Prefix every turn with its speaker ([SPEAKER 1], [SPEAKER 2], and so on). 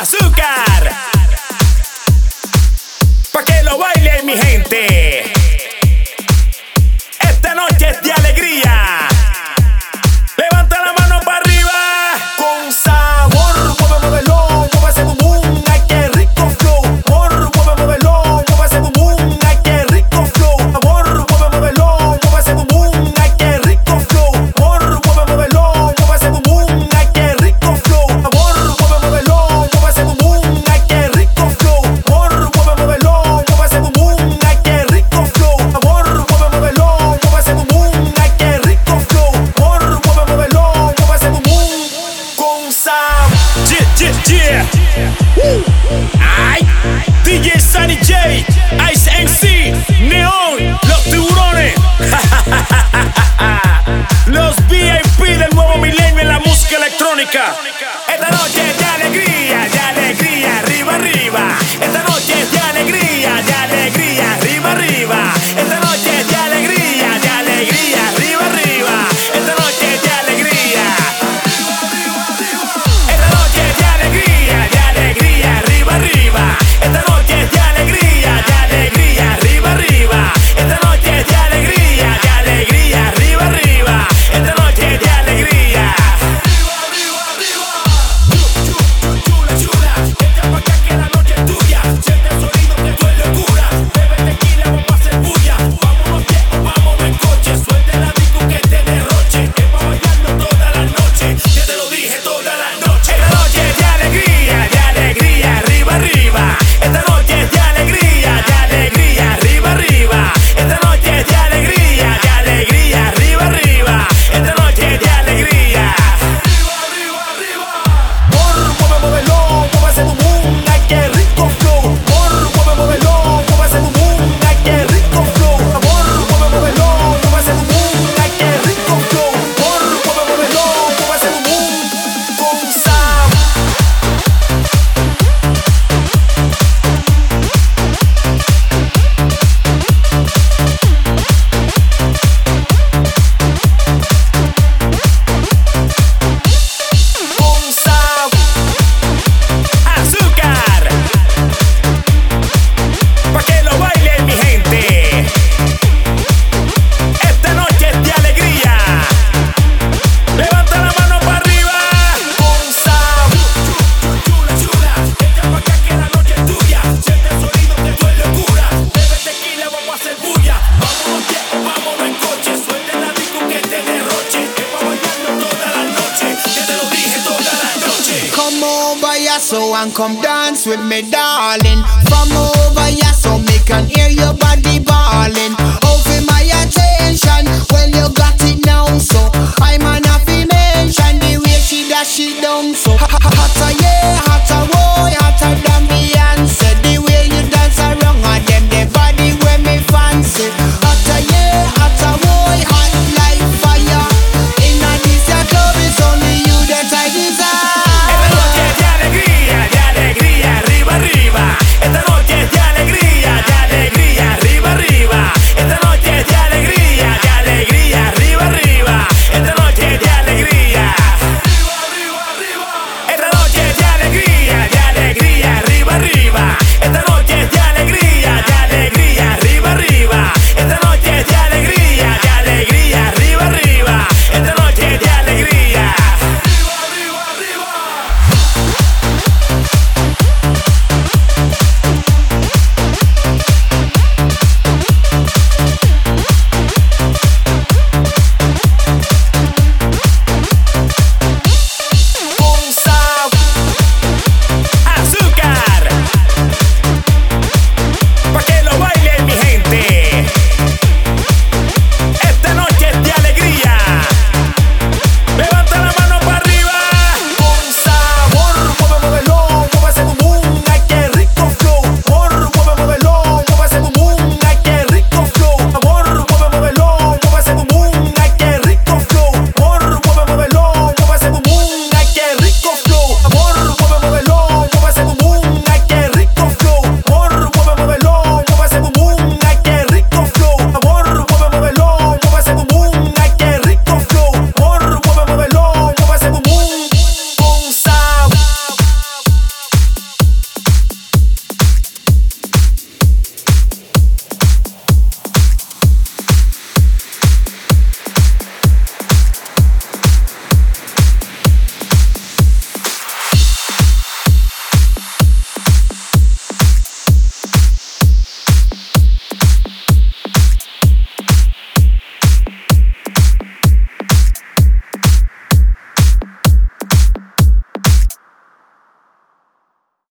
[SPEAKER 1] azúcar, pa' que lo baile mi gente. Esta noche es de alegría. Levanta la mano para arriba.
[SPEAKER 2] Con sabor, muévelo, mueve ese bum bum. Ay, qué rico flow. Muévelo, mueve ese bum bum. Ay, qué rico flow. Muévelo, mueve ese bum bum. Ay, qué rico flow. Muévelo, mueve ese bum bum. Ay, qué rico flow. Muévelo, mueve ese bum bum. Ay, qué rico flow. Muévelo, mueve ese bum bum. Ay, qué rico flow. Muévelo, mueve ese bum bum. Ay, qué rico flow. Muévelo, mueve ese bum bum. Con sabor.
[SPEAKER 1] Yeah. Ay, DJ Sunny J, Ice MC, Neon, los tiburones. Los VIP del nuevo milenio en la música electrónica. Esta noche es de alegría, arriba, arriba. Esta noche es de alegría, arriba, arriba. Esta noche es de alegría, arriba, arriba. Esta noche es de alegría. Esta noche es de alegría, arriba, arriba. Esta noche es de alegría, arriba, arriba. Esta noche es de alegría, arriba, arriba. Esta noche es de alegría. Chula, chula, entra pa' acá que la noche es tuya. Siente el sonido que tú es locura. Bebe tequila, vamos a hacer bulla. Vámonos viejos, vámonos en coche. Suelte la disco que te derroche. Es pa' bailarlo toda la noche. Ya te lo dije toda la noche. Esta noche es de alegría, arriba, arriba. Esta noche es de alegría, arriba, arriba. Esta noche es de alegría, arriba, arriba. Esta noche es de alegría.
[SPEAKER 2] Muévelo, mueve ese bum bum. Ay, qué rico flow. Muévelo, mueve ese bum bum. Ay, qué rico flow. Muévelo, mueve ese bum bum. Ay, qué rico flow. Muévelo, mueve ese bum bum. Con sabor. Con sabor.
[SPEAKER 1] Azúcar, pa' que lo baile mi gente. Esta noche es de alegría. Levanta la mano para arriba.
[SPEAKER 2] Con sabor.
[SPEAKER 1] Chula, chula, entra pa' acá que la noche es tuya. Siente el sonido que tú es locura. Bebe tequila, vamos a hacer bulla. Vámonos viejos, vámonos en coche. Suelte la disco que te derroche. Es pa' bailarlo toda la noche. Ya te lo dije toda la noche.
[SPEAKER 3] Come over here so and come dance with me, darling. From over here so me can hear your body ballin'. Over my attention, well you got it now, so I'm an happy mention the way she dash it down so hotter, yeah, hotter, boy, hotter.